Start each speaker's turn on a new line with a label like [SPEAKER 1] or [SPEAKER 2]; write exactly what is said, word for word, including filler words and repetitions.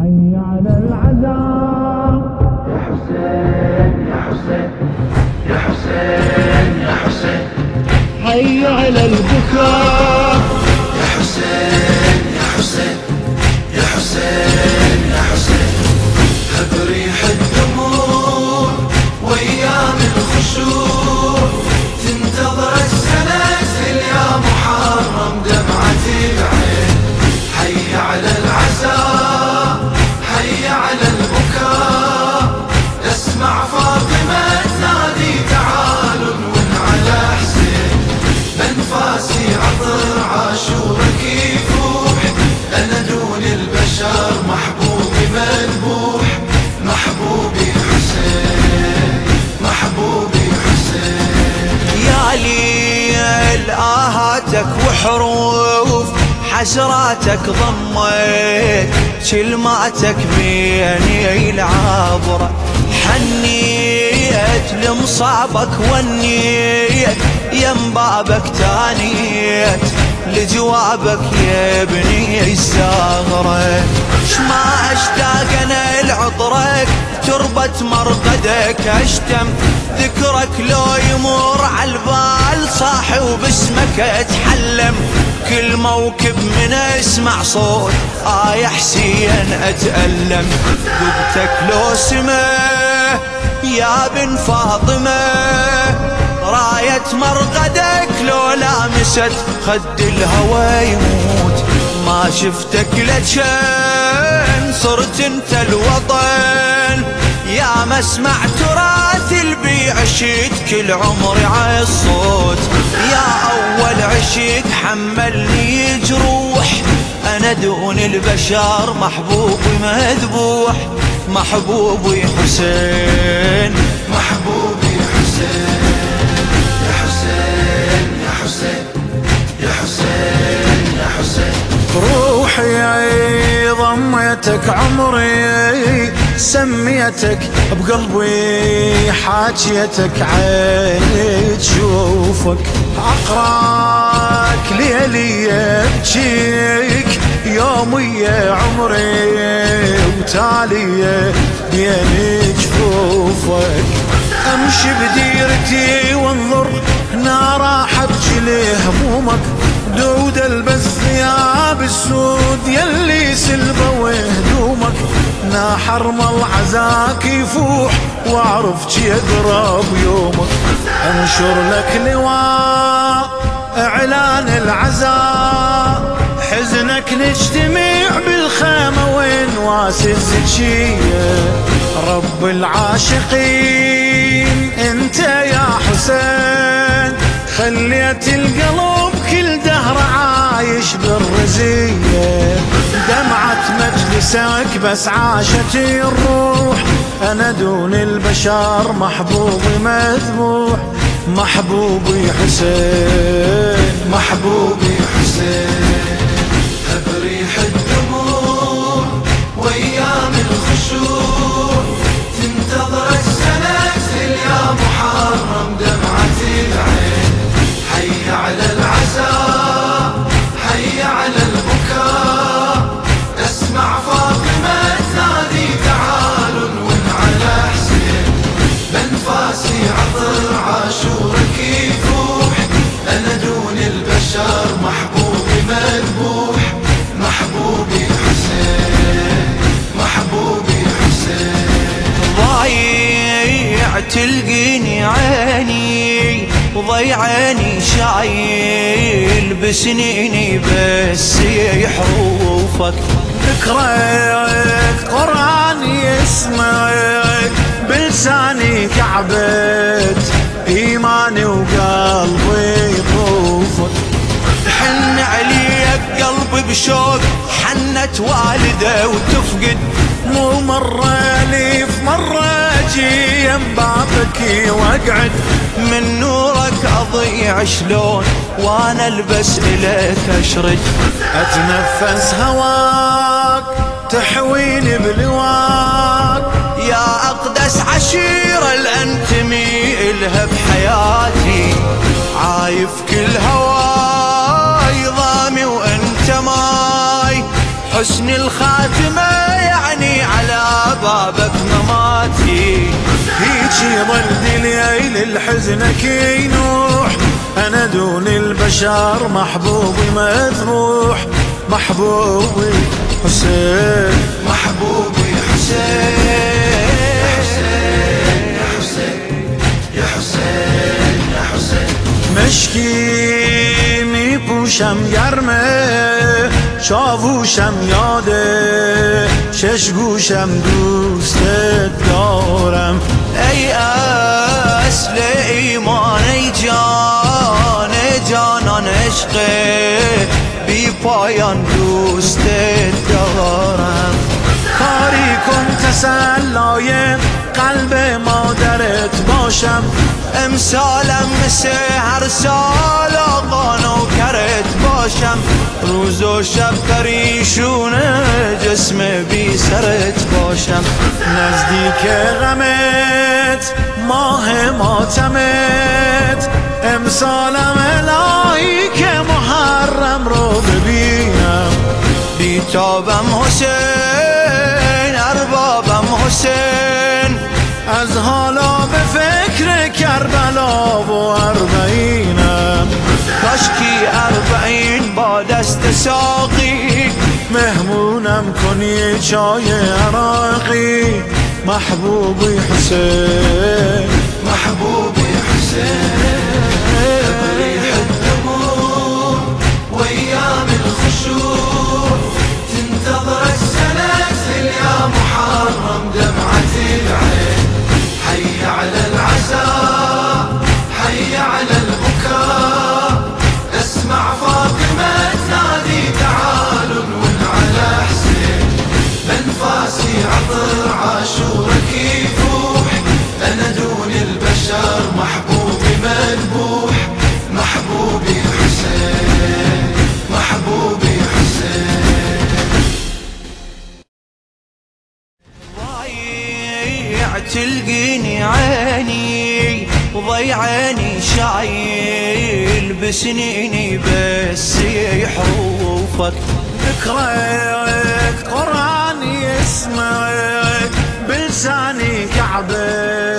[SPEAKER 1] حي على العزاء
[SPEAKER 2] يا حسين يا حسين يا حسين يا حسين،
[SPEAKER 1] حي على البكاء
[SPEAKER 2] يا حسين يا حسين يا حسين يا حسين، هب ريح الدموع وايام الخشوع، تنتظر السلاسل يا محرم دمعة العين. حي على العزاء حي على البكاء، اسمع فاطمة تنادي تعالوا ون على حسين، بانفاسي عطر عاشورك يفوح، انا دون البشر محبوبي مذبوح، محبوبي حسين محبوبي حسين.
[SPEAKER 3] يا ليل آهاتك وحروف حسراتك ضميت، كلماتك بيني العبرة، حنيت لمصابك ونيت يم بابك تانيت، لجوابك يا ابني الزهرة، شما اشتاق انا لعطرك تربة مرقدك، اشتم ذكرك لو يمر عالبال صاحي وباسمك اتحلم، كل موكب من اسمع صوت آه يا حسين اتألم، ذبتك لو سمه يا بن فاطمة، راية مرقدك لو لامست خد الهوى يموت، ما شفتك لجن صرت انت الوطن، يا مسمع تراث البي عشت كل عمري عالصوت، يا اول عشق حملني جروح، انا دون البشر محبوبي مذبوح، محبوبي حسين
[SPEAKER 2] محبوبي حسين يا حسين يا حسين يا حسين يا حسين،
[SPEAKER 4] روحي ضميتك عمري سميتك بقلبي، حاجيتك عيني تشوفك، عقراك ليلي ابجيك يومي يا عمري، وتالي بين جفوفك، امشي بديرتي وانظر هنا راح ابجي لهمومك، دود البس ثياب السود يلي سلبوا هدومك، نا حرم العزاك يفوح واعرف جي اقرب يومك، انشر لك لواء اعلان العزاء، حزنك نجتمع بالخيمة وين واسز جيه، رب العاشقين انت يا حسين، خليت القلب كل دهر عايش بالرزية، دمعة مجلسك بس عاشت الروح، انا دون البشر محبوبي مذبوح، محبوبي حسين
[SPEAKER 2] محبوبي حسين، هب ريح الدموع وايام الخشوع، تنتظر السلاسل يا محرم دمعة العين. حي على العزاء حي على البكاء، اسمع فاطمة تنادي تعالوا ون على حسين، بانفاسي عطر عاشورك يفوح، انا دون البشر محبوبي مذبوح، محبوبي حسين محبوبي حسين.
[SPEAKER 3] ضايع تلقيني عيني وضيعاني شايل بسنيني بس حروفك،
[SPEAKER 4] ذكرك قرآن يسمعك بلساني كعبت إيماني وقلبي يطوفك،
[SPEAKER 3] حن عليك قلبي بشوق حنت والده وتفقد،
[SPEAKER 4] مو مرة لي في مرة اجي يم بابك واقعد،
[SPEAKER 3] من نورك اضيع شلون وانا البس اليك اشرد،
[SPEAKER 4] اتنفس هواك تحويني بلواك،
[SPEAKER 3] يا اقدس عشيرة الانتمي الها بحياتي، عايف كل هواي ضامي وانت ماي، حسن الخاتمة يعني بابك مماتي.
[SPEAKER 4] هيجي ظل ليل الحزنك ينوح، أنا دون البشر محبوبي مذبوح. محبوبي حسين،
[SPEAKER 3] محبوبي حسين،
[SPEAKER 2] يا حسين يا حسين يا حسين.
[SPEAKER 4] مشکی می پوشم گرمه، چاووشم یاده، شش گوشم دوستت دارم.
[SPEAKER 3] ای اصل ایمان، ای جان جانان عشق بی پایان دوستت دارم.
[SPEAKER 4] کاری کن تسلای قلب مادرت باشم،
[SPEAKER 3] امسالم مثل هر سال آقا نوکرت باشم. روز و شب پریشون جسم بی سرت باشم.
[SPEAKER 4] نزدیک غمت ماه ماتمت، امسالم الهی که محرم رو ببینم.
[SPEAKER 3] بیتابم حسین، اربابم حسین،
[SPEAKER 4] از حالا به فکر کربلا و اربعینم.
[SPEAKER 3] کاشکی اربعین با دست ساقی
[SPEAKER 4] مهمونم کنی چای عراقی. محبوبی حسین،
[SPEAKER 2] محبوبي حسين. ريح الدموع وايام الخشوع، تنتظر السنة يا محرم دمعة العين. حي على العزاء، حي على البكاء، اسمع فاطمة تنادي تعالوا نون على حسين. بنفاسي عطر عاشورك يفوح، أنا دون البشر محبوبي مذبوح. محبوبي حسين، محبوبي حسين.
[SPEAKER 3] ضايع تلقيني عيني، وضيعاني شايل بسنيني بس حروفك.
[SPEAKER 4] ذكرك قرآن يسمعك بلساني كعبك،